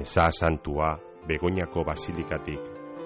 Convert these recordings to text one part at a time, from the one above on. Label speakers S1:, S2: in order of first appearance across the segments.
S1: Meza Santua Begoñako Basilikatik.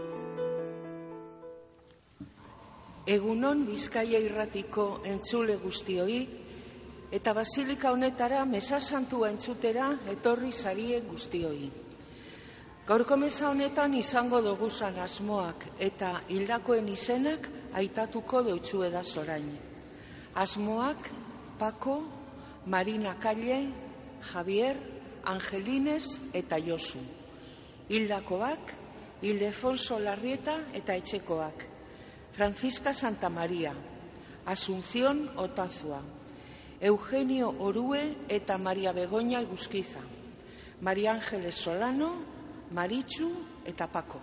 S2: Egunon Bizkaia irratiko entzule guztioi, eta basilika honetara Meza Santua entzutera etorri zarie guztioi. Gaurko meza honetan izango doguzan asmoak eta hildakoen izenak aitatuko deutsueda zorain. Asmoak Paco, Marina Calle, Javier, Angelines eta Josu. Hildakoak Ildefonso Larrieta eta etxekoak. Francisca Santamaria, Asunción Otazua, Eugenio Orue eta Maria Begoña Eguzkiza, Maria Ángeles Solano, Maritxu eta Paco.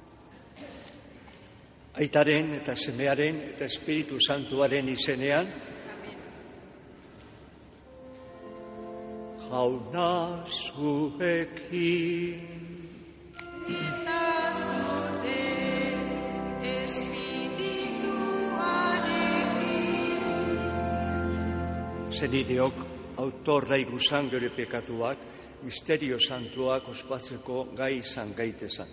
S3: Aitaren eta semearen eta Espiritu Santuaren izenean, Jauna zuekin. Zenideok, autorra iguzan gure pekatuak, misterio santuak ospatzeko gai izan gaitezan.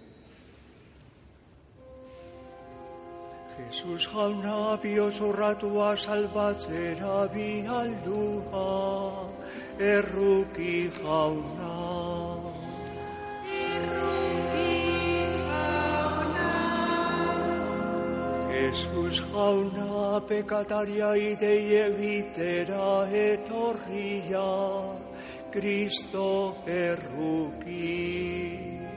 S3: Jesus jauna bihotz-urratua salbatzera bihaldua, erruki jauna. Jesus jauna pekataria idei egitera etorria, Kristo erruki.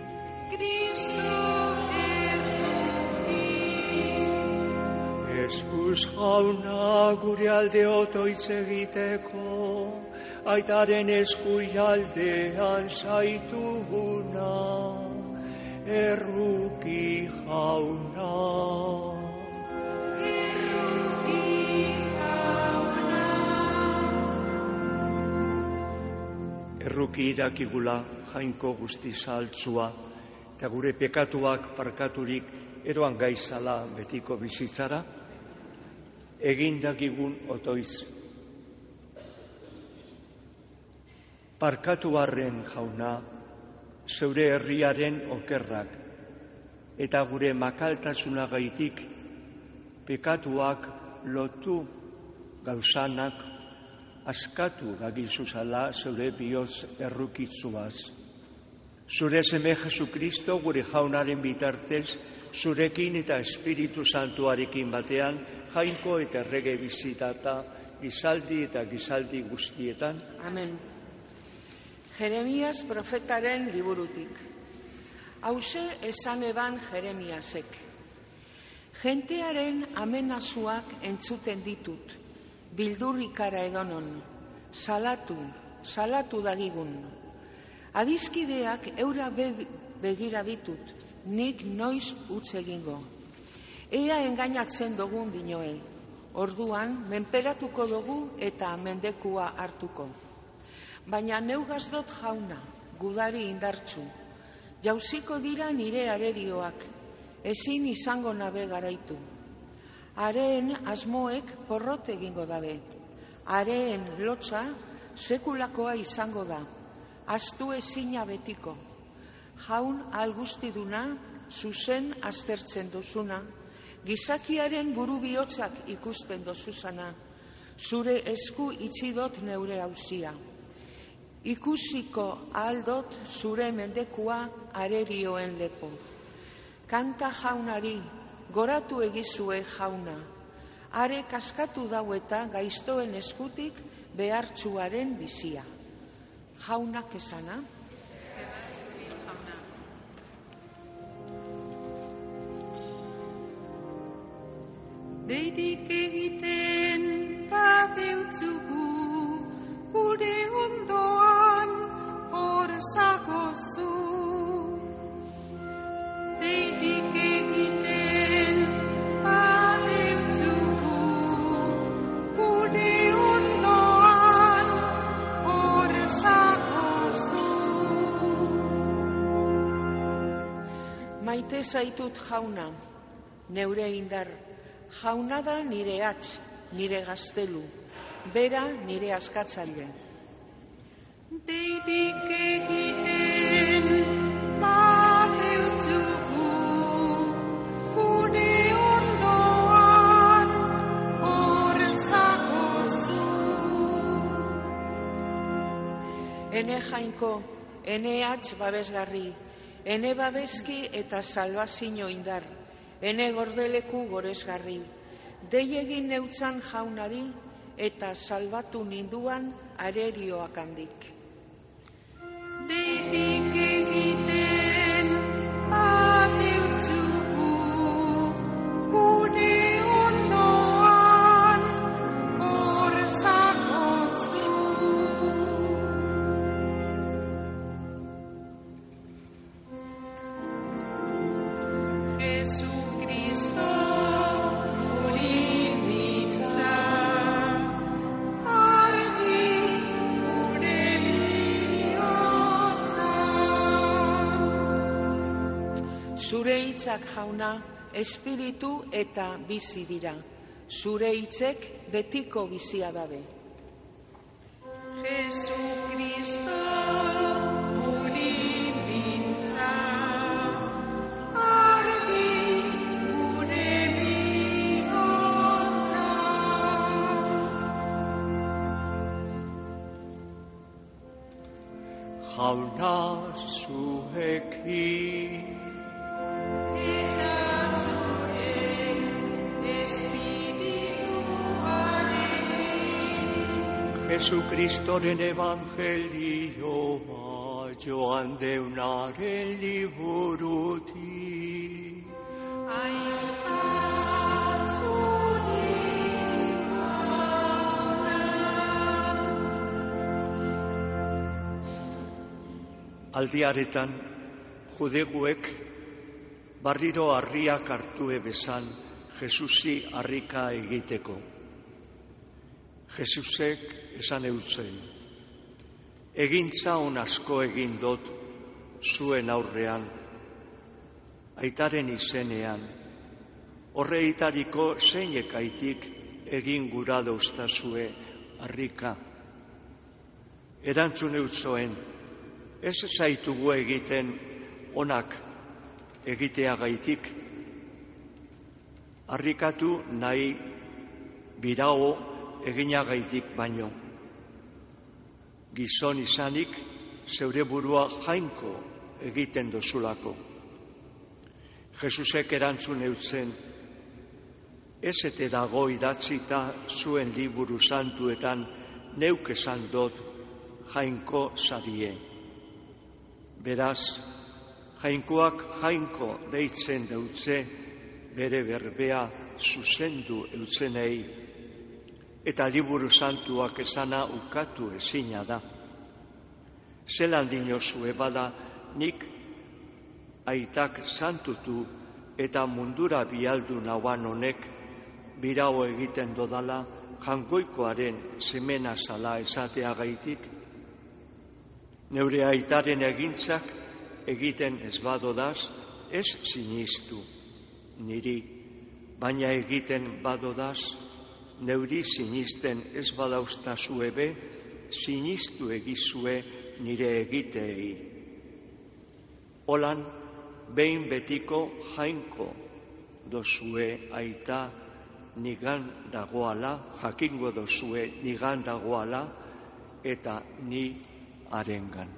S3: Jesus jauna gure alde otoitz egiteko, aitaren eskui aldean zaituguna, erruki jauna. Erruki dakigula jainko guztiz altzua, eta gure pekatuak parkaturik eroan gaizala betiko bizitzara, egin dakigun otoiz. Parkatu arren jauna, zeure herriaren okerrak, eta gure makaltasunagaitik pekatuak lotu gauzanak askatu dagizuzala zeure bihotz errukitzuaz. Zure seme Jesukristo gure jaunaren bitartez, zurekin eta Espiritu Santuarekin batean, jainko eta errege bizitata, gizaldi eta gizaldi guztietan.
S2: Amen. Jeremias profetaren liburutik. Hauxe esan eban Jeremiasek. Jentearen amenazuak entzuten ditut, bildurrikara edonon, salatu dagigun. Adizkideak eura begira ditut, nik noiz utz egingo. Ea engainatzen dugun dinoe, orduan menperatuko dugu eta mendekua hartuko. Baina neugazdot jauna, gudari indartsu, jauziko dira nire arerioak, ezin izango nabe garaitu. Hareen asmoek porrot egingo dabe. Hareen lotza sekulakoa izango da. Astu ezina betiko. Jaun algustiduna, zuzen aztertzen dozuna, gizakiaren buru bihotzak ikusten dozuzana, zure esku itxidot neure hauzia. Ikusiko aldot zure mendekua arerioen lepo. Kanta jaunari, goratu egizue jauna, are kaskatu dau eta gaiztoen eskutik behartsuaren bizia. Jaunak esana.
S4: Deirik egiten badeutzugu, gure ondoan hor zagozu. Deirik egiten badeutzugu, gure ondoan hor zagozu.
S2: Maite zaitut jauna, neure indar, jauna da nire hatz, nire gaztelu, bera nire askatzaile.
S4: Deirik egiten badeutzugu, gure ondoan hor zagozu.
S2: Ene jainko, ene hatz babesgarri, ene babeski eta salbazio indar, ene gordeleku goresgarri, dei egin neutzan jaunari eta salbatu ninduan arerioak handik.
S4: Deirik egiten badeutzugu, gure ondoan hor zagozu. Jesucristo, guri bitza, argi gure bihotza.
S2: Zure hitzak jauna, espiritu eta bizi dira. Zure hitzek betiko bizia dabe.
S4: Jesucristo, guri bitza, argi gure bihotza.
S3: Jauna zuekin,
S4: Eta zure espirituarekin,
S3: Jesukristoren evangelioa joan deunaren liburutik.
S4: aintzat zuri Jauna.
S3: Aldiaretan, judeguek barriro harriak hartu ebezan Jesusi harrika egiteko. Jesusek esan eutzen, egintza on asko egin dut zuen aurrean, aitaren izenean, horreitariko zeinekaitik egin gura dauztazue harrika. Erantzun eutzoen, ez zaitugu egiten onak egiteagaitik, harrikatu nahi birago eginagaitik baino. Gizon izanik zeure burua jainko egiten dozulako. Jesusek erantzun eutzen, ez ete dago idatzita zuen liburu santuetan neuk esan dut jainko zarie. Beraz, jainkoak jainko deitzen deutze bere berbea zuzendu eutzenei, eta liburu santuak esana ukatu ezina da. Zelan dinozue bada nik aitak santutu eta mundura bialdu nauan honek birao egiten dodala jangoikoaren semena zala esateagaitik. Neure aitaren egintzak egiten ez badodaz, ez sinistu niri, baina egiten badodaz, neuri sinisten ez badauztazue be, sinistu egizue nire egiteei. Holan, behin betiko jainko dozue aita nigan dagoala, jakingo dozue nigan dagoala, eta ni arengan.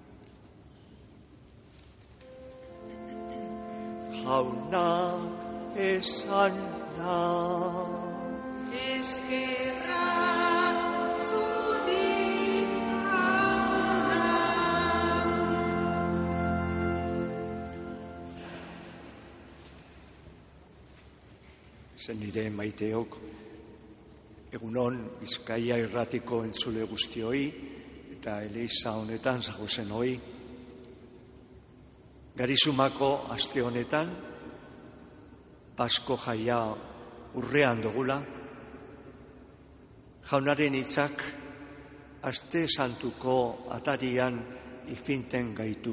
S3: Jauna esan da,
S4: eskerrak zuri Jauna.
S3: zen nire maiteok, egunon Bizkaia irratiko entzule guztioi, eta Eliza honetan zagozen hoi. Garizumako aste honetan, Pasko jaia urrean dugula, jaunaren hitzak aste santuko atarian ifinten gaitu.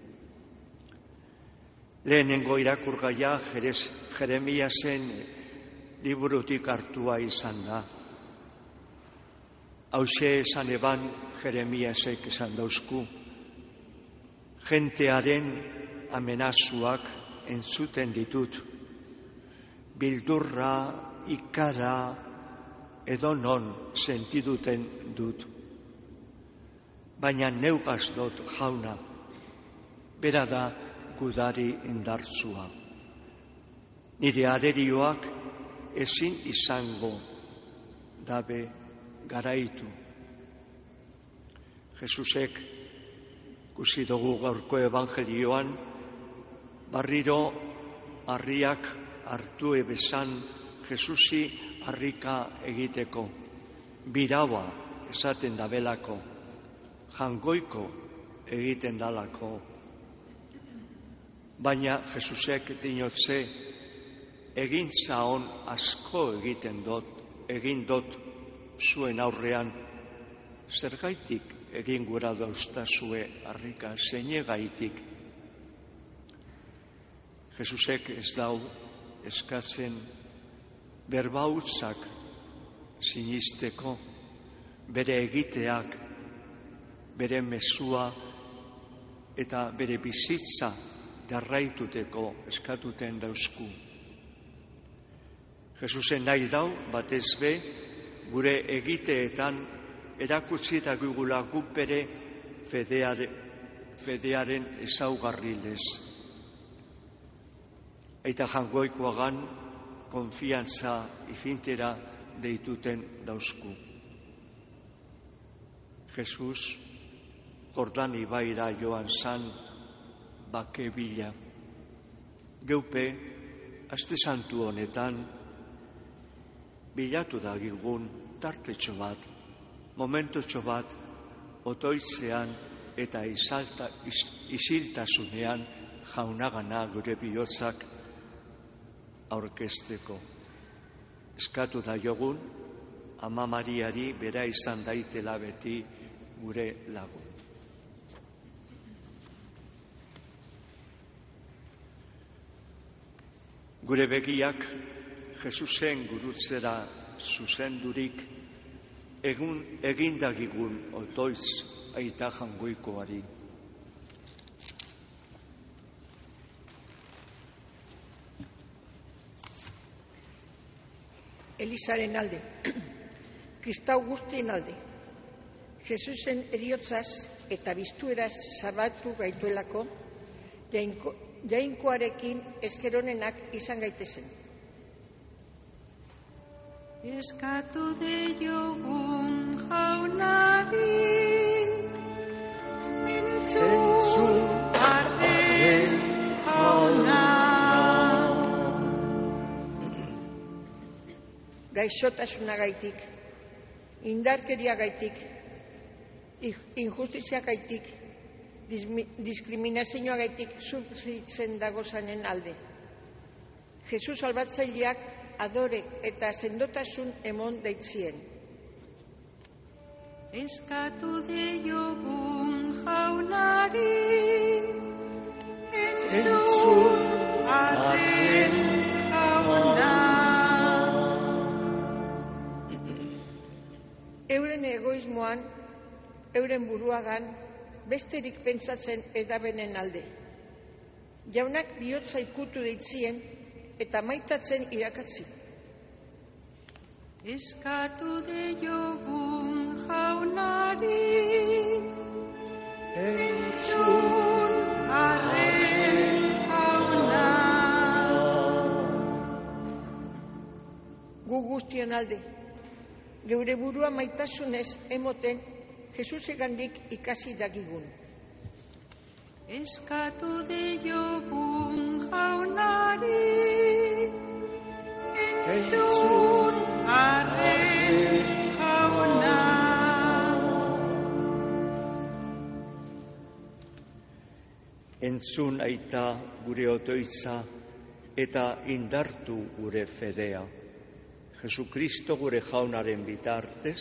S3: Lehenengo irakurgaia Jeremiasen liburutik hartua izan da. Hauxe esan eban Jeremiasek esan dauzku. Jentearen amenazuak entzuten ditut, bildurra, ikara, edo non sentiduten dut. Baina neugaz dut Jauna, bera da gudari indartsua. Nire arerioak ezin izango dabe garaitu. Jesusek ikusi dugu gaurko evangelioan, barriro harriak hartu ebezan Jesusi harrika egiteko, biraua esaten dabelako, jangoiko egiten dalako. Baina Jesusek dinotze, egin zaon asko egin dot zuen aurrean, zergaitik egin gura dauztazue harrika, zeinegaitik. Jesusek ez dau eskatzen berbautzak sinisteko, bere egiteak, bere mezua eta bere bizitza jarraituteko eskatuten dauzku. Jesusen nahi dau, batez be, gure egiteetan erakutsi eta gugula guk bere fedearen ezaugarrilez. Eta jangoikoagan konfiantza ifintera deituten dauzku. Jesus Jordan ibaira joan zan bake bila. Geupe, aste santu honetan, bilatu da gilgun tartetxo bat, momentotxo bat, otoitzean eta isiltasunean Jaunagana gure bihotzak aurkezteko. Eskatu da jogun, Ama Mariari bera izan daitela beti gure lagun. Gure begiak Jesusen gurutzera zuzendurik egindagigun otoitz aita jangoikoari.
S5: Elizaren alde, kristau guztien alde, Jesusen eriotzaz eta biztueraz zabatu gaituelako, jainkoarekin eskeronenak izan gaitezen.
S4: Eskatu deiogun Jaunari, entzun arren Jauna.
S5: Gaixotasunagaitik, indarkeriagaitik, injustiziagaitik, diskriminazioagaitik sufritzen dagozanen alde. Jesus salbatzaileak adore eta sendotasun emon deitzien.
S4: Eskatu deiogun Jaunari, entzun arren Jauna.
S5: Euren egoismoan, euren buruagan, besterik pentsatzen ez da benen alde. Jaunak bihotza ikutu deitzien eta maitatzen irakatzi.
S4: Eskatu deiogun Jaunari, entzun arren Jauna.
S5: Gu guztion alde, geure burua maitasunez emoten Jesusegandik ikasi dagigun.
S4: Eskatu deiogun Jaunari, entzun arren Jauna.
S3: Entzun aita gure otoitza eta indartu gure fedea. Jesukristo gure Jaunaren bitartez,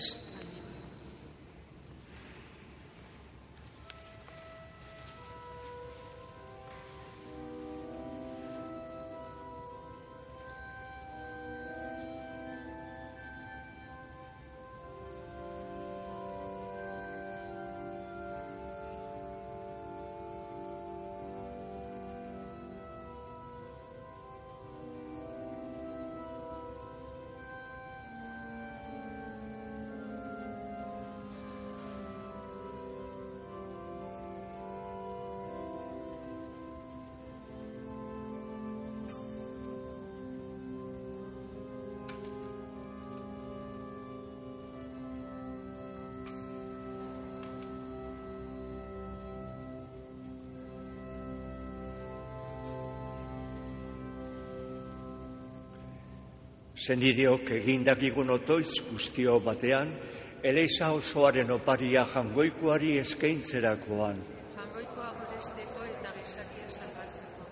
S3: Zenideok egindakigun otoitz guztio batean, Eliza osoaren oparia jangoikoari eskaintzerakoan.
S4: Jangoikoa goresteko eta gizakia salbatzeko.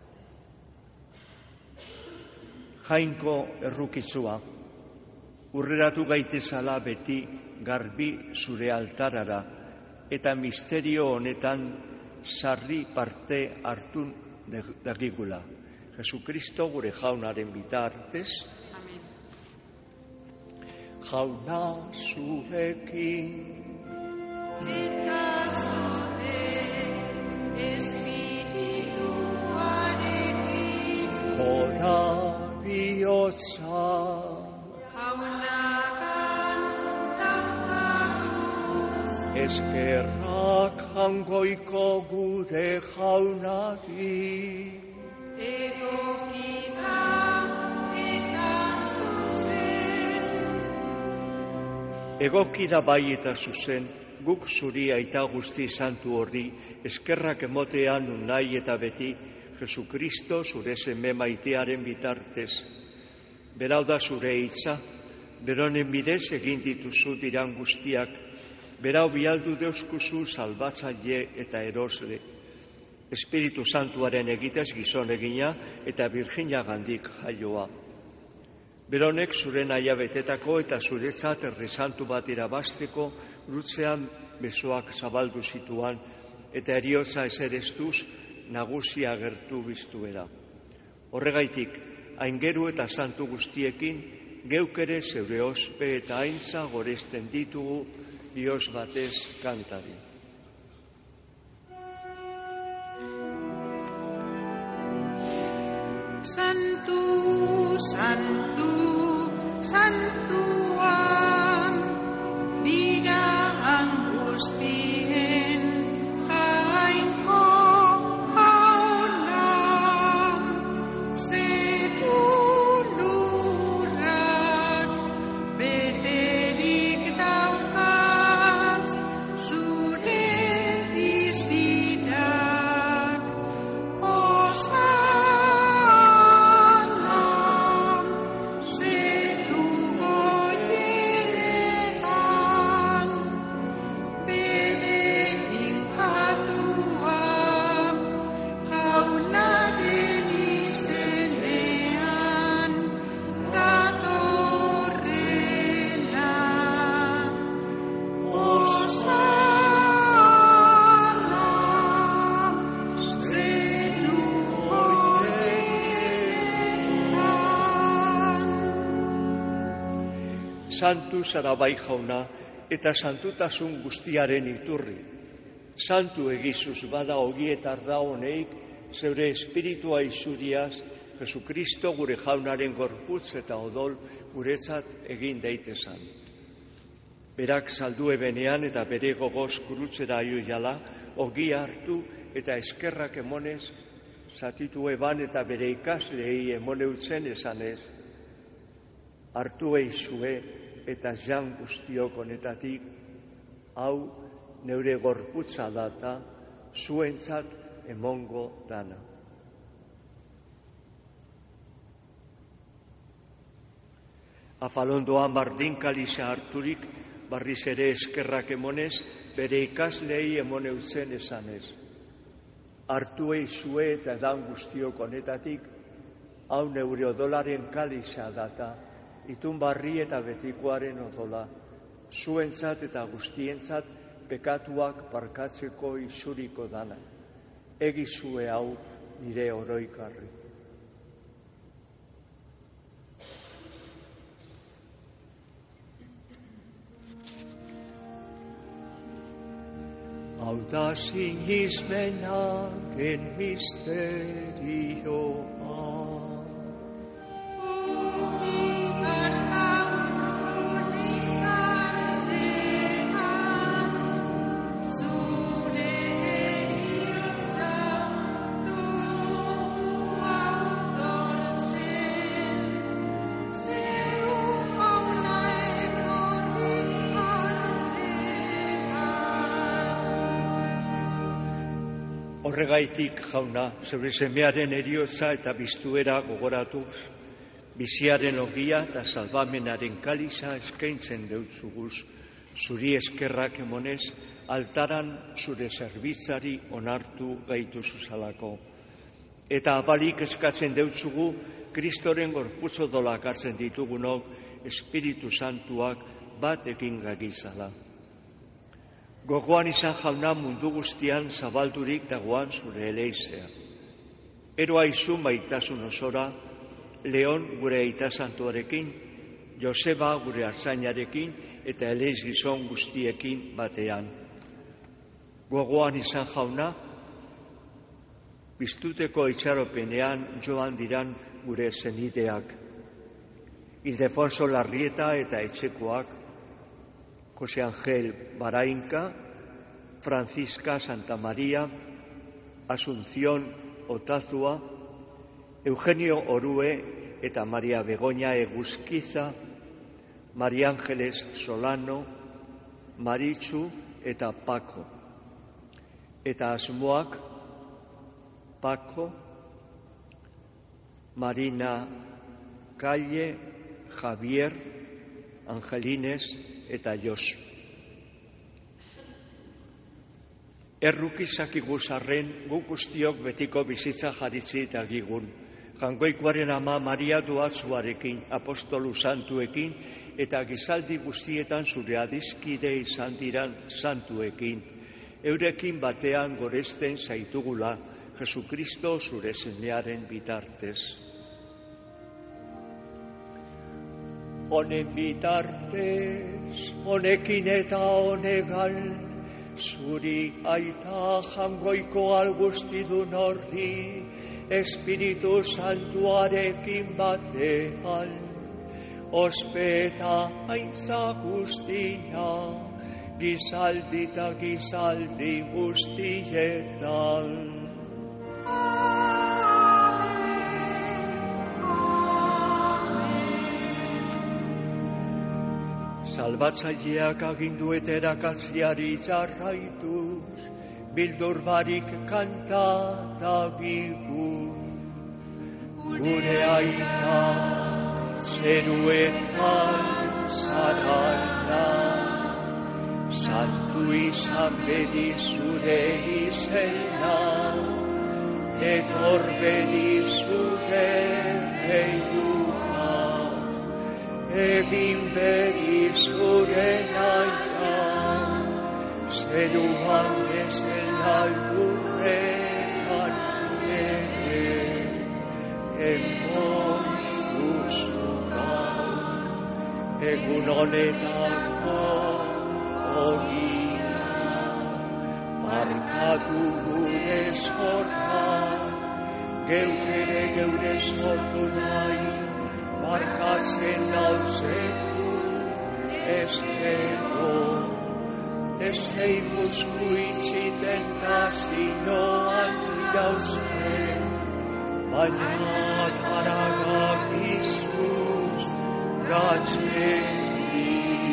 S3: Jainko errukitzua, urreratu gaitezala beti garbi zure altarara, eta misterio honetan sarri parte hartu dagigula. Jesukristo gure jaunaren bitartez, jauna zurekin.
S4: Eta zure espirituarekin.
S3: Hora bihotza.
S4: Jaunagan daukaguz.
S3: Eskerrak jangoiko gure jaunari.
S4: Egokita eta zuzen.
S3: Egokida bai eta zuzen, guk zuri aita guzti santu horri, eskerrak emotean unai eta beti, Jesukristo zure seme maitearen bitartez. Berau da zure hitza, beronen bidez egin dituzu diran guztiak, berau bialdu deuskuzu salbatzaile eta erosle. Espiritu Santuaren egitez gizon egina eta Virginia gandik jaioa. Beronek zure naia betetako eta zuretzat erresantu bat irabazteko rutzean besoak zabaldu zituan eta eriotza eserestuz nagusia agertu biztuera. Horregaitik, aingeru eta santu guztiekin geuk ere zeure ospe eta aintza goresten ditugu Dios batez kantari.
S4: Santu, santu, santua, dira angustien jainko jauna, sekulurrak beterik daukaz, zure diztirak,
S3: Santu zara bai jauna eta santutasun guztiaren iturri. Santu egizuz bada ogietar da honeik zeure espiritua izuriaz Jesukristo gure jaunaren gorputz eta odol guretzat egin daitezan. Berak saldu ebenean eta bere gogoz kurutzera aioiala, ogia hartu eta eskerrak emonez, zatitu eban eta bere ikaslei emoneutzen esanez, hartu eizue eta jan guztiok honetatik, hau neure gorputza data, zuentzat emongo dana. Afalondoan bardinkaliza harturik, barriz ere eskerrak emonez, bere ikaslei emoneutzen esanez. Hartu eizue eta edan guztiok honetatik, hau neure odolaren kaliza data, itun barri eta betikoaren odola, zuentzat eta guztientzat pekatuak barkatzeko izuriko dana. Egizue hau nire oroikarri. Hau da sinismenaren misterioa. Horregaitik, jauna, zeure semearen eriotza eta biztuera gogoratuz, Biziaren ogia eta salbamenaren kaliza eskaintzen deutzuguz, zuri eskerrak emonez, altaran zure zerbitzari onartu gaitu zuzalako. Eta abalik eskatzen deutzugu, Kristoren gorputz odolak hartzen ditugunok, Espiritu Santuak bat egin gagizala. Gogoan izan jauna mundu guztian zabaldurik dagoan zure eleizea. Eroa izu maitasun osora, Leon gure aita santuarekin, Joseba gure artzainarekin eta eleiz gizon guztiekin batean. Gogoan izan jauna, biztuteko itxaropenean joan diran gure zenideak. Ildefonso Larrieta eta etxekoak, Jose Angel Barainka, Francisca Santa Maria, Asunción Otazua, Eugenio Orue eta Maria Begoña Eguzkiza, Maria Ángeles Solano, Maritxu eta Paco. Eta asmoak Paco, Marina Calle, Javier, Angelines eta Josu. Errukizakiguz arren guk guztiok betiko bizitza jaritzi dagigun. Jangoikoaren ama Maria Doatzuarekin, apostolu santuekin eta gizaldi guztietan zure adizkide izan diran santuekin. Eurekin batean goresten zaitugula, Jesukristo zure semearen bitartez. Honen bitartez, honekin eta honegal, zuri aita jangoiko algustidun horri, Espiritu Santuarekin batean, ospeta aintza guztia, gizaldi eta gizaldi guztietan. Salbatzaileak agindu eta erakatziari jarraituz, bildur barik kanta dagigu. Gure aita zeruetan zarala, santu izan bedi zure izena, etor bedi zure deituka, egin bedi zure naia, zeruan bezala lurrean ere, emon duzu gaur, egun honetako ogia, markatu gure zorra, geure sortu nahi, markatzen dauzeku ezkero. Ez zeiguzku itxiten kasinoan jauzen, baina karagak izuz gatzeri.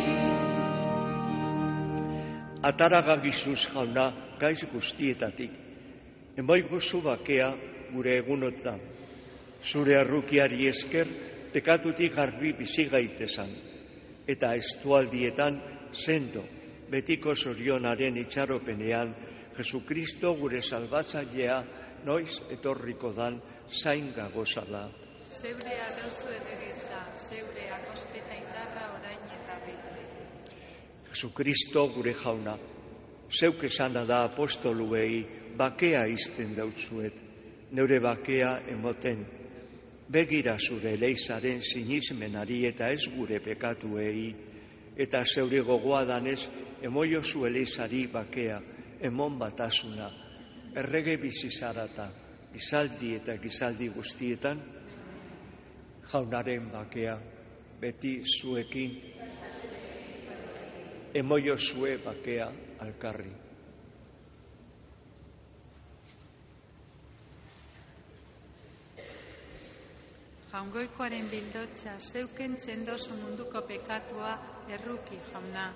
S3: Ataragak izuz jauna gaiz guztietatik, emoiguzu bakea gure egunotan, zure arrukiari esker pekatutik garbi bizi gaitezan, eta estualdietan sendo, betiko zorionaren itxaropenean, Jesukristo gure salbatzailea noiz etorriko dan zain gagozala.
S4: Zeurea dozu edegitza, zeurea ospeta indarra orain eta beti.
S3: Jesukristo gure jauna, zeuk esana da apostoluei bakea izten dautzuet, neure bakea emoten. Begira zure eleizaren sinismenari eta ez gure pekatuei, eta zeure gogoa danez emoio zu eleizari bakea, emon batasuna, errege bizizarata, gizaldi eta gizaldi guztietan, jaunaren bakea, beti zuekin, emoio zue bakea alkarri.
S4: Jaungoikoaren bildotza, zeuken txendozu munduko pekatua erruki jauna.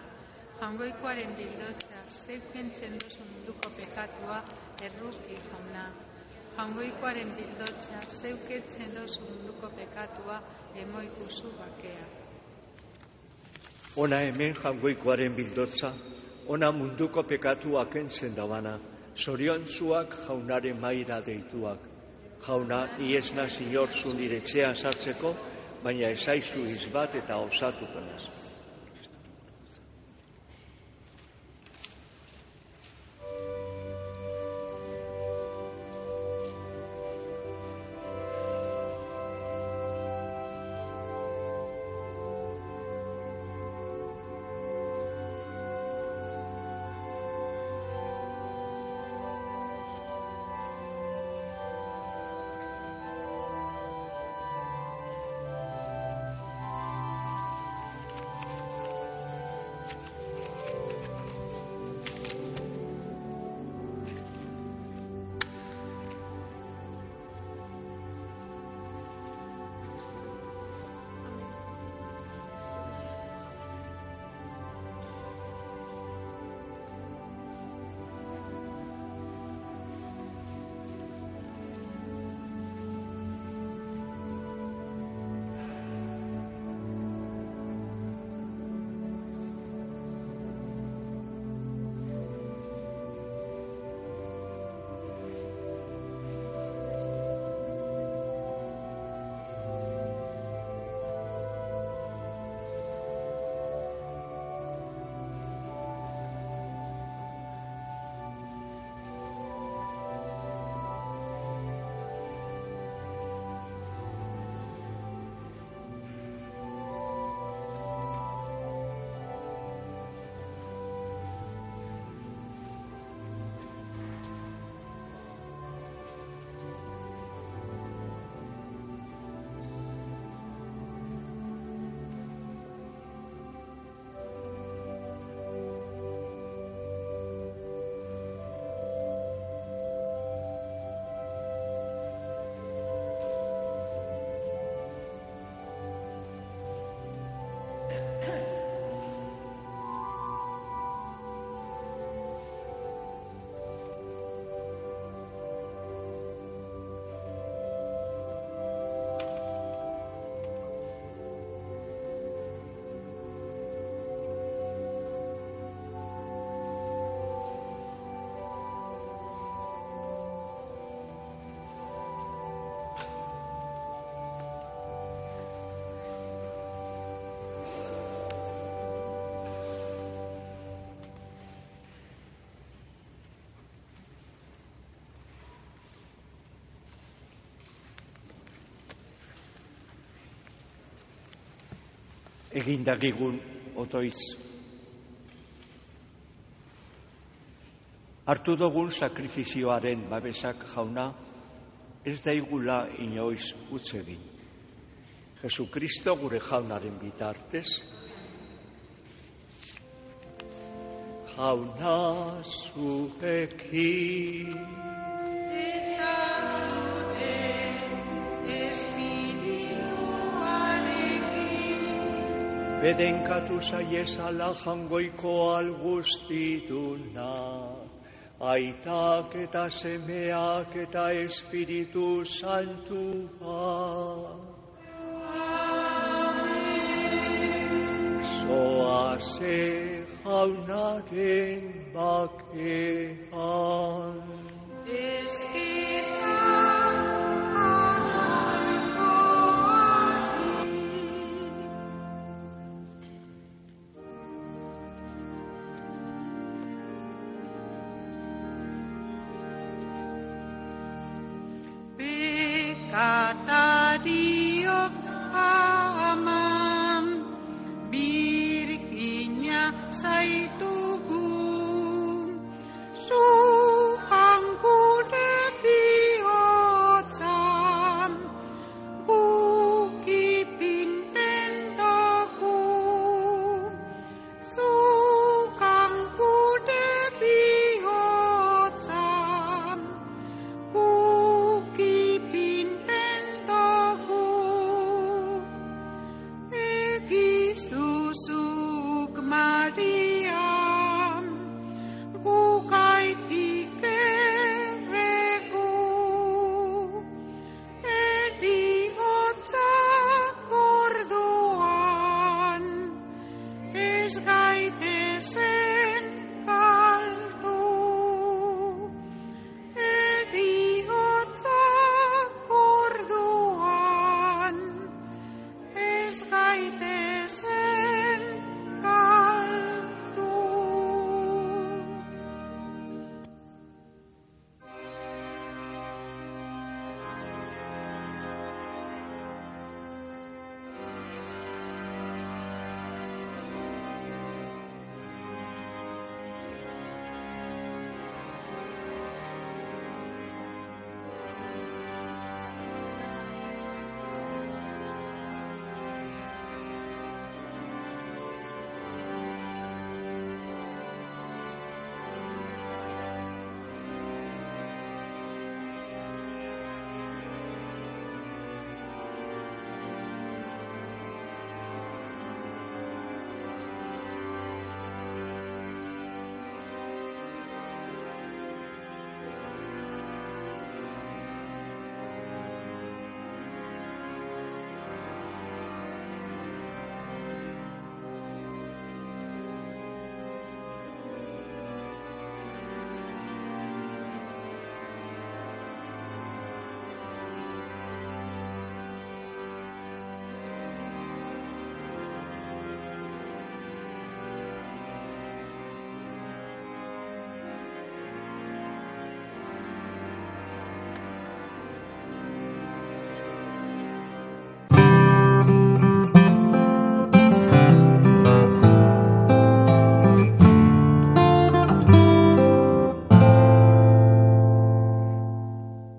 S4: Jaungoikoaren bildotza, zeuken txendozu munduko pekatua erruki jauna. Jaungoikoaren bildotza, zeuketzen dozu munduko pekatua, emoikuzu bakea.
S3: Ona hemen jaungoikoaren bildotza, ona munduko pekatua kentzen dabana, zoriontzuak jaunaren maira deituak. Jauna, ni ez naz inorzu nire etxean sartzeko, baina esaizu izbat eta osatuko naz. Egindagigun otoiz. Hartu dugun sakrifizioaren babesak jauna, ez daigula inoiz utz egin. Jesukristo gure jaunaren bitartez, jauna zuekin.
S4: Eta zure espirituarekin.
S3: Bedenkatu zaiezala jangoiko algustiduna, aitak eta semeak eta Espiritu Santua. Zoaze jaunaren bakean.
S4: Pekatariok aman, birkina zaiku.